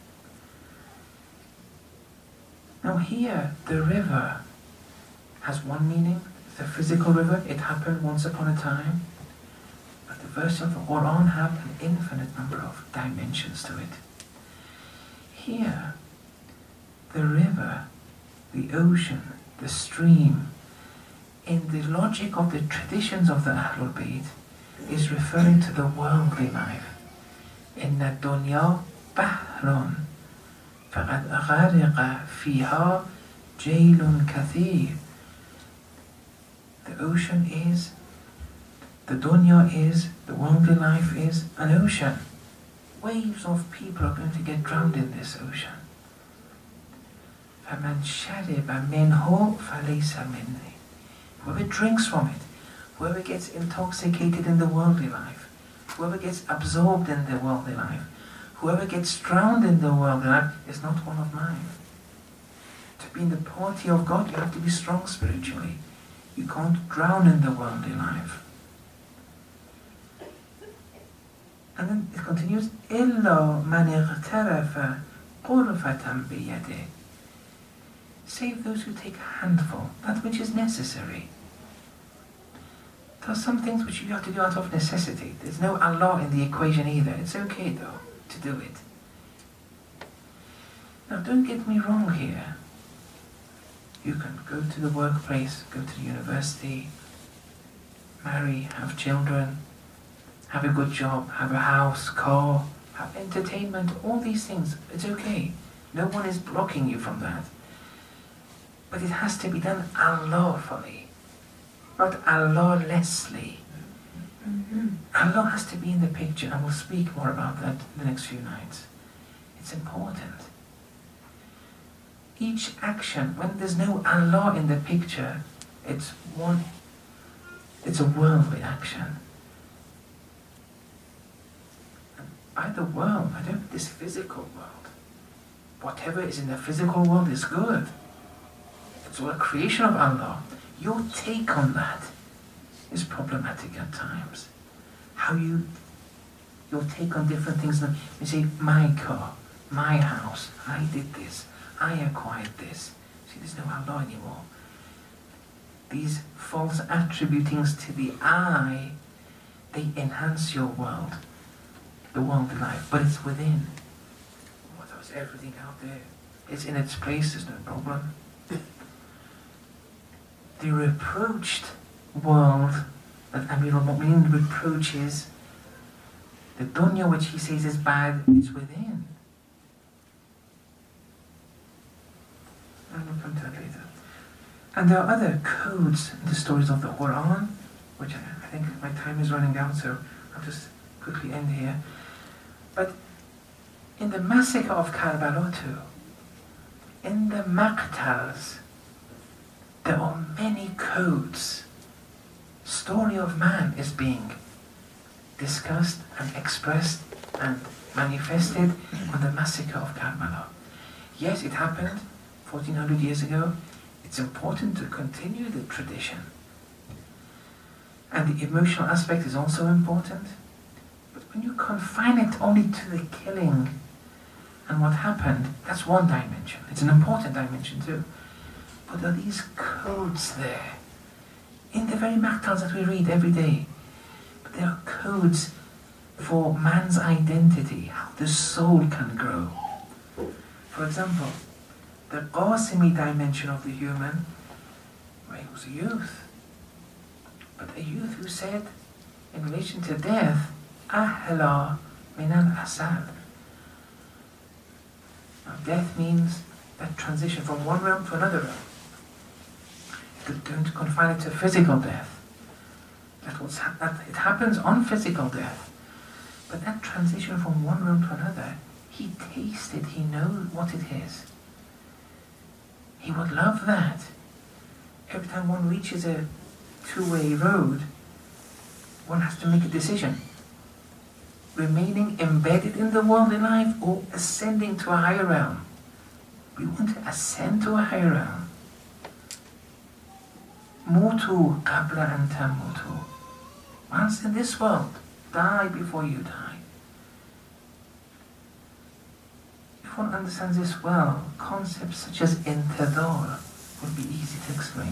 S2: Now here, the river has one meaning. It's a physical river. It happened once upon a time. But the verses of the Quran have an infinite number of dimensions to it. Here, the river, the ocean, the stream, in the logic of the traditions of the Ahlul Bayt, is referring to the worldly life. Inna dunya bahrun faqad ghariqa fiha jaylun kathir. The ocean is, the dunya is, the worldly life is an ocean. Waves of people are going to get drowned in this ocean. فَمَنْ شَرِبَ مِنْهُ فَلَيْسَ مِنِّي. Whoever drinks from it, whoever gets intoxicated in the worldly life, whoever gets absorbed in the worldly life, whoever gets drowned in the worldly life is not one of mine. To be in the party of God, you have to be strong spiritually. You can't drown in the worldly life. And then it continues, إِلَّا مَنِ اغْتَرَفَ قُرْفَةً بِيَدِهِ. Save those who take a handful, that which is necessary. There are some things which you have to do out of necessity. There's no Allah in the equation either. It's okay though, to do it. Now don't get me wrong here. You can go to the workplace, go to the university, marry, have children, have a good job, have a house, car, have entertainment, all these things. It's okay. No one is blocking you from that. But it has to be done lawfully, not lawlessly. Allah has to be in the picture, and we'll speak more about that in the next few nights. It's important. Each action, when there's no Allah in the picture, it's a worldly action. And by the world, I don't mean this physical world. Whatever is in the physical world is good. It's all a creation of Allah. Your take on that is problematic at times. Your take on different things. You say, my car, my house, I did this, I acquired this. See, there's no Allah anymore. These false attributings to the I, they enhance your world, the worldly life, but it's within. Well, there's everything out there. It's in its place, there's no problem. The reproached world that Amir al-Mu'mineen reproaches, the dunya which he says is bad, is within. And we'll come to that later. And there are other codes in the stories of the Quran, which I think my time is running out, so I'll just quickly end here. But in the massacre of Karbala too, in the Maqtals, there are many codes. Story of man is being discussed and expressed and manifested on the massacre of Karbala. Yes, it happened 1400 years ago. It's important to continue the tradition. And the emotional aspect is also important. But when you confine it only to the killing and what happened, that's one dimension. It's an important dimension too. But there are these codes there, in the very Maqtals that we read every day. But there are codes for man's identity, how the soul can grow. For example, the Qasimi dimension of the human, where he was a youth. But a youth who said, in relation to death, Ahla min al-asal. Now death means that transition from one realm to another realm. Don't confine it to physical death. It happens on physical death. But that transition from one realm to another, he tasted, he knows what it is. He would love that. Every time one reaches a two-way road, one has to make a decision. Remaining embedded in the worldly life or ascending to a higher realm. We want to ascend to a higher realm. Mutu qabla an tamutu. Once in this world, die before you die. If one understands this well, concepts such as intidar would be easy to explain.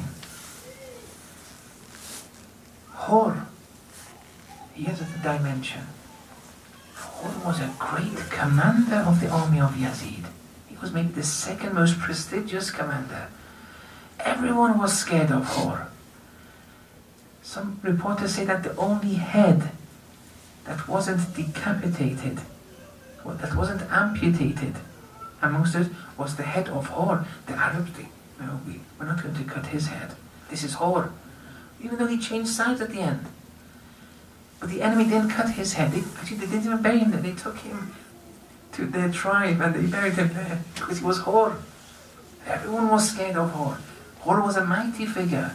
S2: Hur, he has a dimension. Hur was a great commander of the army of Yazid. He was maybe the second most prestigious commander. Everyone was scared of Hur. Some reporters say that the only head that wasn't decapitated, or that wasn't amputated amongst us, was the head of Hur. The Arabs, no, we're not going to cut his head. This is Hur. Even though he changed sides at the end. But the enemy didn't cut his head. They didn't even bury him there. They took him to their tribe and they buried him there because he was Hur. Everyone was scared of Hur. Hur was a mighty figure.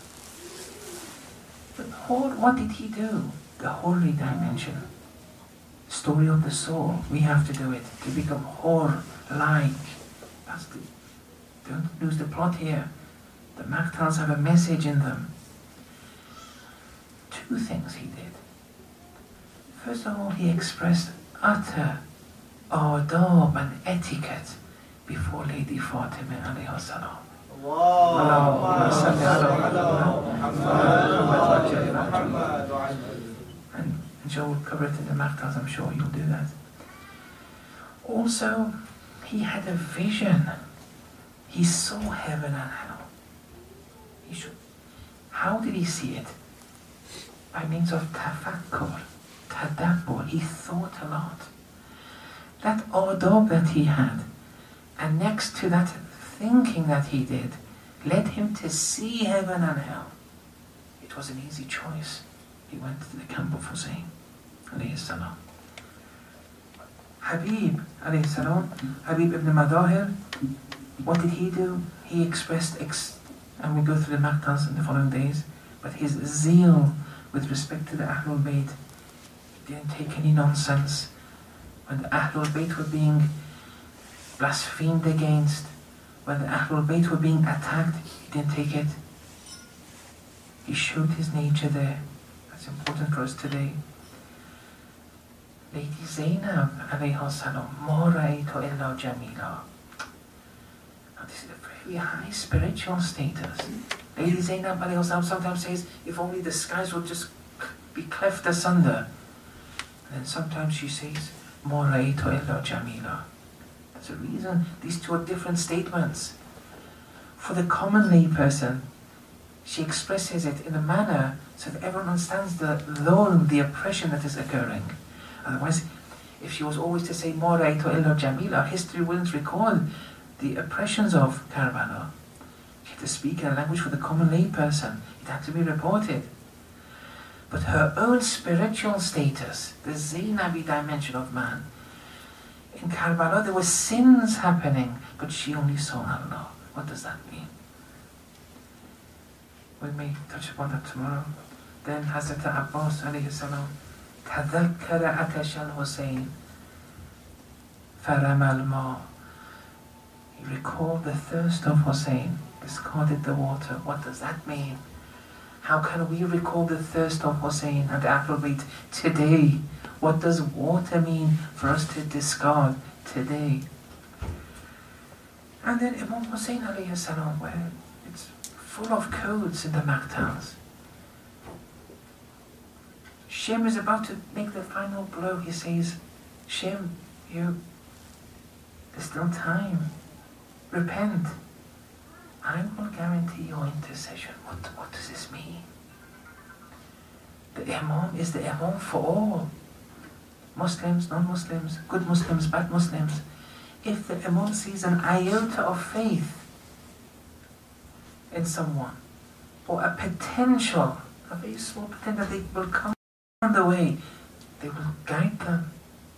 S2: But Hur, what did he do? The holy dimension. Story of the soul. We have to do it to become Hur-like. Don't lose the plot here. The Maqtals have a message in them. Two things he did. First of all, he expressed utter adab and etiquette before Lady Fatima alayhi salam. And Joe will cover it in the Maqtals, I'm sure you'll do that. Also, he had a vision. He saw heaven and hell. How did he see it? By means of tafakkur, tadabbur. He thought a lot. That adab that he had, and next to that thinking that he did, led him to see heaven and hell. It was an easy choice. he went to the camp of Hussein, alayhi salam. Habib, alayhi salam, Habib ibn Madahir, what did he do? He expressed, and we go through the maqtals in the following days, but his zeal with respect to the Ahlul Bayt. He didn't take any nonsense. When the Ahlul Bayt were being blasphemed against, when the Ahlul Bayt were being attacked, he didn't take it. He showed his nature there. That's important for us today. Lady Zainab alayha salam, ma ra'aytu illa jamila. Now this is a very high spiritual status. Lady Zainab alayha salam sometimes says, if only the skies would just be cleft asunder. And then sometimes she says, ma ra'aytu illa jamila. There's a reason these two are different statements. For the common lay person, she expresses it in a manner so that everyone understands the dhulm, the oppression that is occurring. Otherwise, if she was always to say ma ra'aytu illa jamila, history wouldn't record the oppressions of Karbala. She had to speak in a language for the common lay person. It had to be reported. But her own spiritual status, the Zainabi dimension of man, in Karbala there were sins happening, but she only saw Allah. What does that mean? We may touch upon that tomorrow. Then Hazrat Abbas alayhi salam, تذكر عطش الحسين فرمى الماء. He recalled the thirst of Hussein, discarded the water. What does that mean? How can we recall the thirst of Hussein and Ahlul Bayt today? What does water mean for us to discard today? And then Imam Hussein alayhi salam, where it's full of codes in the maqtals. Shem is about to make the final blow. He says, Shem, there's still time. Repent. I will guarantee your intercession. What does this mean? The Imam is the Imam for all. Muslims, non-Muslims, good Muslims, bad Muslims. If the Imam sees an iota of faith in someone, or a potential, a very small potential that they will come on the way, they will guide them.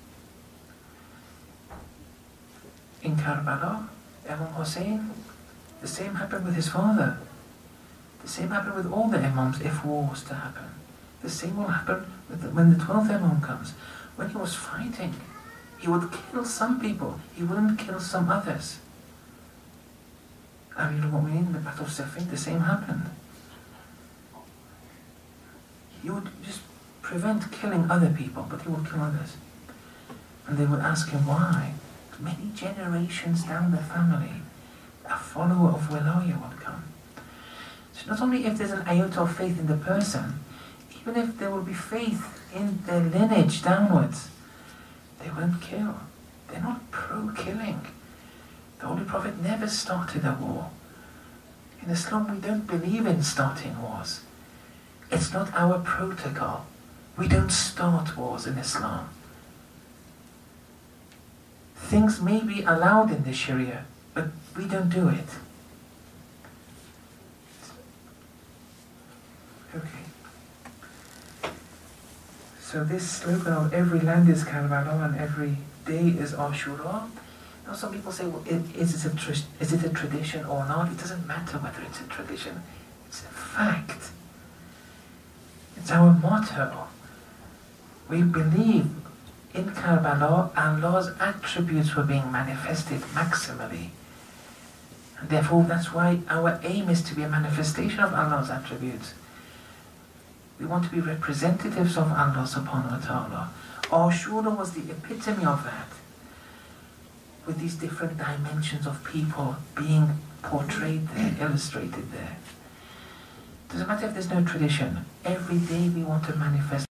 S2: In Karbala, Imam Hussein, the same happened with his father. The same happened with all the Imams if war was to happen. The same will happen when the 12th Imam comes. When he was fighting, he would kill some people, he wouldn't kill some others. Amirul Mu'mineen in the Battle of Siffin, the same happened. He would just prevent killing other people, but he would kill others. And they would ask him why. Many generations down the family, a follower of Wilaya would come. So not only if there's an iota of faith in the person, even if there will be faith in their lineage downwards, they won't kill. They're not pro-killing. The Holy Prophet never started a war. In Islam, we don't believe in starting wars. It's not our protocol. We don't start wars in Islam. Things may be allowed in the Sharia, but we don't do it. Okay. So this slogan of every land is Karbala and every day is Ashura. Now some people say, well, is it a tradition or not? It doesn't matter whether it's a tradition. It's a fact. It's our motto. We believe in Karbala, Allah's attributes were being manifested maximally. And therefore, that's why our aim is to be a manifestation of Allah's attributes. We want to be representatives of Allah subhanahu wa ta'ala. Ashura was the epitome of that, with these different dimensions of people being portrayed there, illustrated there. Doesn't matter if there's no tradition. Every day we want to manifest